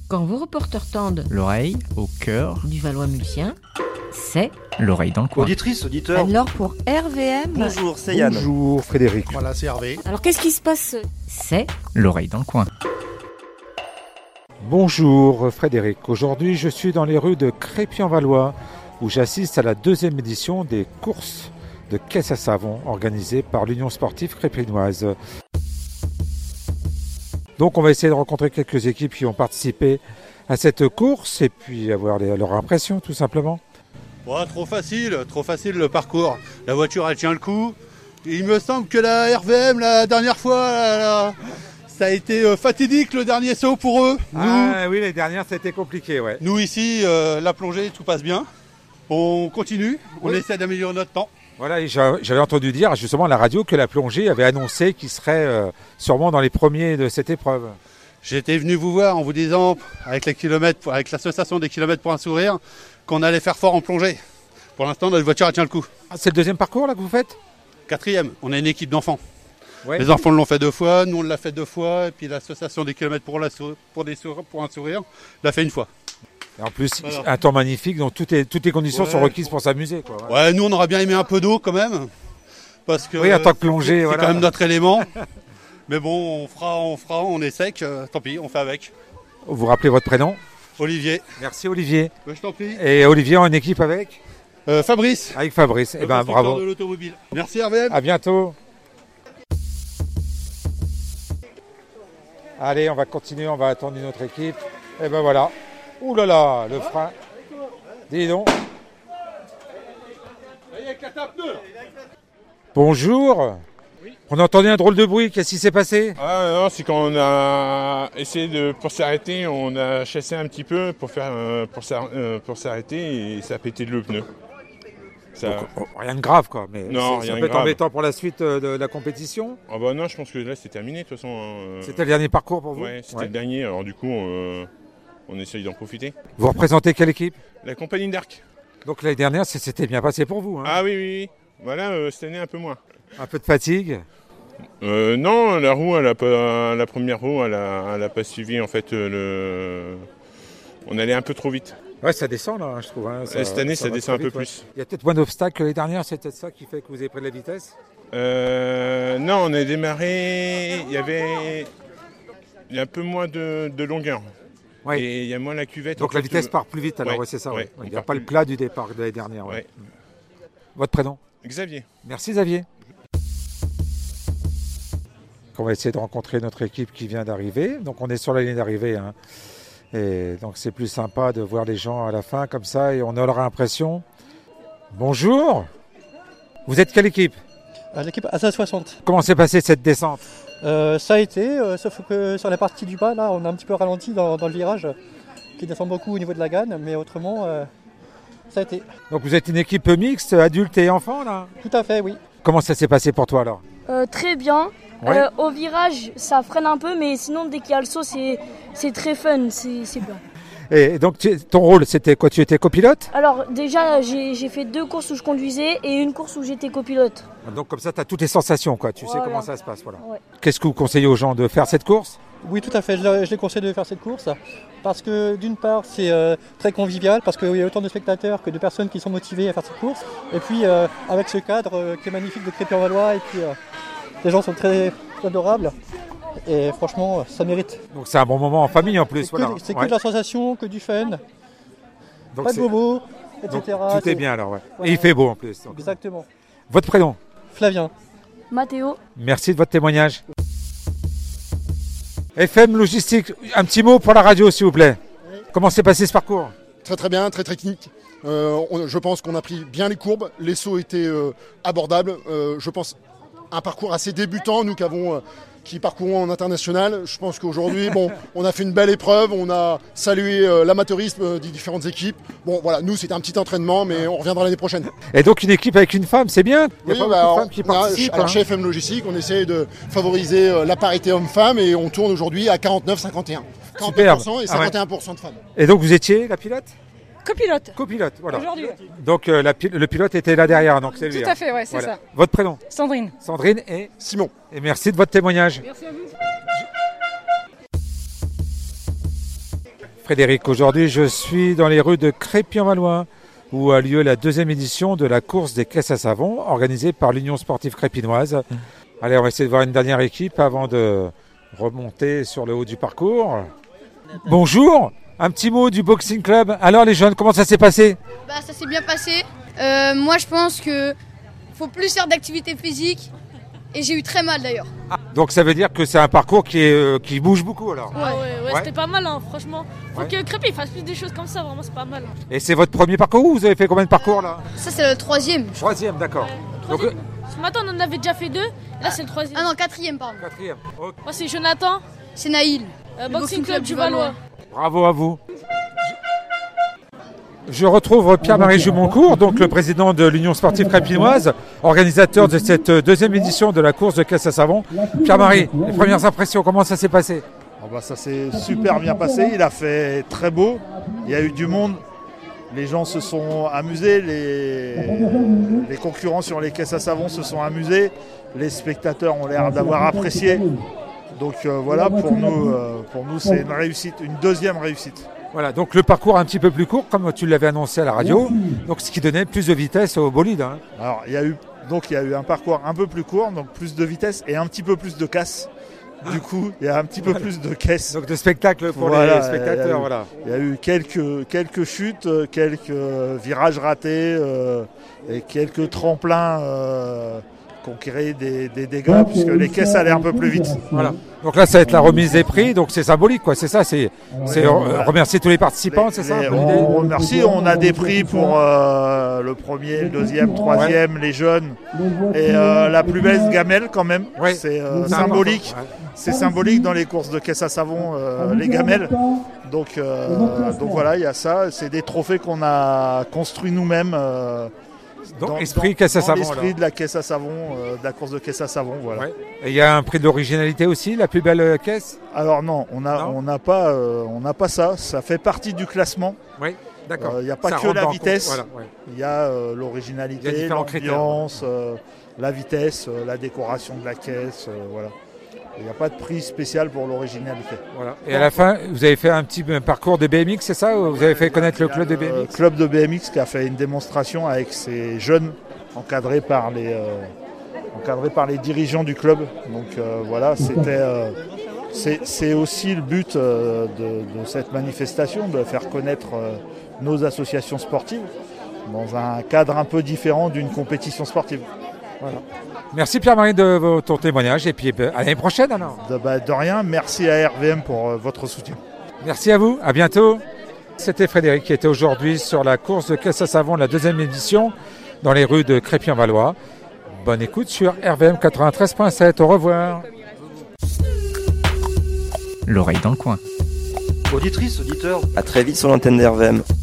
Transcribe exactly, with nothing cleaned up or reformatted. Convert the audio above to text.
Quand vos reporters tendent l'oreille au cœur du Valois-Mulsien, c'est l'oreille dans le coin. Auditrice, auditeur. Alors pour R V M, Bonjour, c'est Yann. Bonjour Frédéric. Voilà, c'est Hervé. Alors qu'est-ce qui se passe? C'est l'oreille dans le coin. Bonjour Frédéric. Aujourd'hui, je suis dans les rues de Crépy-en-Valois où j'assiste à la deuxième édition des courses de caisse à savon organisées par l'Union sportive crépinoise. Donc on va essayer de rencontrer quelques équipes qui ont participé à cette course et puis avoir les, leur impression tout simplement. Ouais, trop facile, trop facile le parcours. La voiture elle tient le coup. Il me semble que la R V M la dernière fois, la, la, ça a été fatidique le dernier saut pour eux. Nous, Ah oui, les dernières c'était compliqué, ouais. nous ici, euh, la plongée tout passe bien. On continue, on Oui. essaie d'améliorer notre temps. Voilà, et j'a- j'avais entendu dire justement à la radio que la plongée avait annoncé qu'il serait euh, sûrement dans les premiers de cette épreuve. J'étais venu vous voir en vous disant, avec les kilomètres, avec l'association des kilomètres pour un sourire, qu'on allait faire fort en plongée. Pour l'instant, notre voiture elle tient le coup. Ah, c'est le deuxième parcours là que vous faites? Quatrième, on a une équipe d'enfants. Ouais. Les enfants l'ont fait deux fois, nous on l'a fait deux fois, et puis l'association des kilomètres pour, la sou- pour, des sour- pour un sourire l'a fait une fois. Et en plus, Voilà. un temps magnifique, donc toutes les, toutes les conditions Ouais. sont requises pour s'amuser, quoi. Ouais. Ouais, nous on aurait bien aimé un peu d'eau quand même, parce que Oui, en tant que c'est- plongée, c'est voilà. quand même notre élément. Mais bon, on fera, on fera, on est sec, euh, tant pis, on fait avec. Vous rappelez votre prénom? Olivier, Merci Olivier. bah, je t'en prie. Et Olivier en équipe avec? Euh, Fabrice, Avec Fabrice. le Eh ben constructeur bravo. de l'automobile. Merci R V M. À bientôt. Allez, on va continuer, on va attendre une autre équipe. Et ben voilà. Ouh là là, le frein. Dis donc. Bonjour. On a entendu un drôle de bruit, qu'est-ce qui s'est passé? Ah non, c'est quand on a essayé de pour s'arrêter, on a chassé un petit peu pour faire euh, pour s'ar- euh, pour s'arrêter et ça a pété de le pneu. Ça... Donc, oh, rien de grave quoi, mais Non, c'est- ça rien de peut être grave. embêtant pour la suite euh, de la compétition. Ah bah non, je pense que là c'est terminé de toute façon. hein. C'était le dernier parcours pour vous? Ouais, c'était Ouais. le dernier. Alors du coup, euh, on essaye d'en profiter. Vous représentez quelle équipe? La compagnie d'Arc. Donc l'année dernière, c'est- c'était bien passé pour vous, hein? Ah oui oui oui. Voilà, euh, cette année un peu moins. Un peu de fatigue? Euh, non, la roue, elle a pas, la première roue, elle a, elle a pas suivi en fait euh, le. On allait un peu trop vite. Ouais, ça descend là, je trouve. hein. Euh, cette année, ça va descend très un vite, peu ouais. plus. Il y a peut-être moins d'obstacles que les dernières, c'est peut-être ça qui fait que vous avez pris de la vitesse? Euh, non, on a démarré, il y avait il y a un peu moins de, de longueur. Ouais. Et il y a moins la cuvette. Donc en la fait, vitesse euh, part plus vite alors, ouais, ouais, c'est ça. ouais, ouais. on Il n'y a part pas le plus- plat du départ de l'année dernière. ouais. Ouais. Votre prénom? Xavier. Merci Xavier. On va essayer de rencontrer notre équipe qui vient d'arriver. Donc on est sur la ligne d'arrivée. hein. Et donc c'est plus sympa de voir les gens à la fin comme ça et on a leur impression. Bonjour. Vous êtes quelle équipe? À l'équipe A C soixante. Comment s'est passée cette descente? Euh, ça a été, euh, sauf que sur la partie du bas, là, on a un petit peu ralenti dans, dans le virage, euh, qui descend beaucoup au niveau de la gaine, mais autrement, euh, ça a été. Donc vous êtes une équipe mixte, adultes et enfants là? Tout à fait, oui. Comment ça s'est passé pour toi alors? Euh, très bien. Ouais. Euh, au virage, ça freine un peu, mais sinon, dès qu'il y a le saut, c'est, c'est très fun, c'est, c'est bien. Et donc tu- ton rôle c'était quoi? Tu étais copilote? Alors, déjà, j'ai, j'ai fait deux courses où je conduisais et une course où j'étais copilote. Donc comme ça tu as toutes les sensations quoi, tu sais Voilà. comment ça se passe. Voilà. Ouais. Qu'est-ce que vous conseillez aux gens de faire cette course? Oui, tout à fait, je, le- je les conseille de faire cette course, parce que d'une part, c'est euh, très convivial, parce qu'il y a autant de spectateurs que de personnes qui sont motivées à faire cette course, et puis euh, avec ce cadre euh, qui est magnifique de Crépy-en-Valois, et puis euh, les gens sont très adorables, et franchement, ça mérite. Donc c'est un bon moment en famille en plus. C'est que, Voilà. c'est que Ouais. de la sensation, que du fun, Donc, pas de c'est- bobos, donc, et cetera. tout est C'est- bien alors. Ouais. Voilà. Et il fait beau en plus. donc. Exactement. Votre prénom? Flavien. Mathéo, Merci de votre témoignage. F M Logistique, un petit mot pour la radio s'il vous plaît. Comment s'est passé ce parcours? Très très bien, très technique. Euh, on- je pense qu'on a pris bien les courbes. Les sauts étaient euh, abordables. Euh, je pense un parcours assez débutant, nous qui avons, euh, qui parcourons en international. Je pense qu'aujourd'hui, bon, on a fait une belle épreuve. On a salué euh, l'amateurisme euh, des différentes équipes. Bon, voilà, nous c'était un petit entraînement, mais on reviendra l'année prochaine. Et donc une équipe avec une femme, c'est bien. Il y a Oui, pas bah, beaucoup de on- femmes qui on a- participent. alors hein. chez F M Logistique, on essaie de favoriser euh, la parité homme-femme et on tourne aujourd'hui à quarante-neuf cinquante et un. quarante-neuf pour cent et Ah ouais. cinquante et un pour cent de femmes. Et donc vous étiez la pilote? Copilote. Copilote, voilà. Aujourd'hui. Donc euh, la pi- le pilote était là derrière, donc c'est lui. Tout hein. à fait, ouais, c'est Voilà. ça. Votre prénom? Sandrine. Sandrine et Simon. Et merci de votre témoignage. Merci à vous. Frédéric, aujourd'hui je suis dans les rues de Crépy-en-Valois où a lieu la deuxième édition de la course des caisses à savon organisée par l'Union sportive crépinoise. Mmh. Allez, on va essayer de voir une dernière équipe avant de remonter sur le haut du parcours. Bonjour, un petit mot du Boxing Club. Alors les jeunes, comment ça s'est passé ? Bah, ça s'est bien passé. Euh, moi je pense qu'il faut plus faire d'activité physique et j'ai eu très mal d'ailleurs. Ah, donc ça veut dire que c'est un parcours qui, est, euh, qui bouge beaucoup alors ? Ouais, ouais, ouais, ouais. C'était pas mal hein, franchement. Faut ouais. que Crépy fasse plus des choses comme ça, vraiment c'est pas mal. Et c'est votre premier parcours ou vous avez fait combien de parcours là ? Ça c'est le troisième. Troisième, d'accord. Ouais, troisième. Donc, ce matin on en avait déjà fait deux, là ah. c'est le troisième. Ah non, quatrième pardon. Quatrième. Okay. Moi c'est Jonathan. C'est Naïl. Euh, Boxing, Boxing Club du Valois. Bravo à vous. Je retrouve Pierre-Marie Jumoncourt, donc le président de l'Union sportive crépinoise, organisateur de cette deuxième édition de la course de caisse à savon. Pierre-Marie, les premières impressions, comment ça s'est passé ? Oh bah ça s'est super bien passé, il a fait très beau, il y a eu du monde, les gens se sont amusés, les, les concurrents sur les caisses à savon se sont amusés, les spectateurs ont l'air d'avoir apprécié. Donc euh, voilà, pour nous, euh, pour nous c'est une réussite, une deuxième réussite. Voilà, donc le parcours un petit peu plus court, comme tu l'avais annoncé à la radio, donc ce qui donnait plus de vitesse au bolide. Hein. Alors il y a eu donc il y a eu un parcours un peu plus court, donc plus de vitesse et un petit peu plus de casse. Du coup, il y a un petit peu plus de caisse. Donc de spectacle pour voilà, les spectateurs. Il y a eu, voilà. Il y a eu quelques, quelques chutes, quelques virages ratés euh, et quelques tremplins euh, qui ont créé des, des dégâts puisque les caisses allaient un peu plus vite. Voilà. Donc là, ça va être la remise des prix, donc c'est symbolique, quoi. C'est ça, c'est, c'est euh, remercier tous les participants, les, c'est ça. Les, on remercie, on a des prix pour euh, le premier, le deuxième, troisième, ouais. les jeunes et euh, la plus belle gamelle quand même. Ouais. C'est euh, symbolique. Ouais. C'est symbolique dans les courses de caisse à savon, euh, les gamelles. Donc, euh, donc voilà, il y a ça. C'est des trophées qu'on a construits nous-mêmes. Euh, Donc dans, esprit dans, caisse à dans savon. L'esprit de la caisse à savon, euh, de la course de caisse à savon, voilà. Ouais. Et il y a un prix de l'originalité aussi, la plus belle caisse ? Alors non, on a, on n'a pas, euh, on n'a pas ça. Ça fait partie du classement. Oui, d'accord. Il euh, n'y a pas ça que la vitesse. Il voilà, ouais. y a euh, l'originalité, l'ambiance, euh, la vitesse, euh, la décoration de la caisse, euh, voilà. Il n'y a pas de prix spécial pour l'originalité. Voilà. Et à la fin, vous avez fait un petit un parcours de B M X, c'est ça ? Ou vous avez fait connaître le club de B M X ? Le club de B M X qui a fait une démonstration avec ses jeunes encadrés par les, euh, encadrés par les dirigeants du club. Donc euh, voilà, c'était, euh, c'est, c'est aussi le but euh, de, de cette manifestation, de faire connaître euh, nos associations sportives dans un cadre un peu différent d'une compétition sportive. Voilà. Merci Pierre-Marie de ton témoignage et puis à l'année prochaine alors. De, bah, de rien, merci à R V M pour euh, votre soutien. Merci à vous, à bientôt. C'était Frédéric qui était aujourd'hui sur la course de caisse à savon de la deuxième édition dans les rues de Crépy-en-Valois. Bonne écoute sur R V M quatre-vingt-treize point sept, au revoir. L'oreille dans le coin. Auditrice, auditeur, à très vite sur l'antenne d'R V M.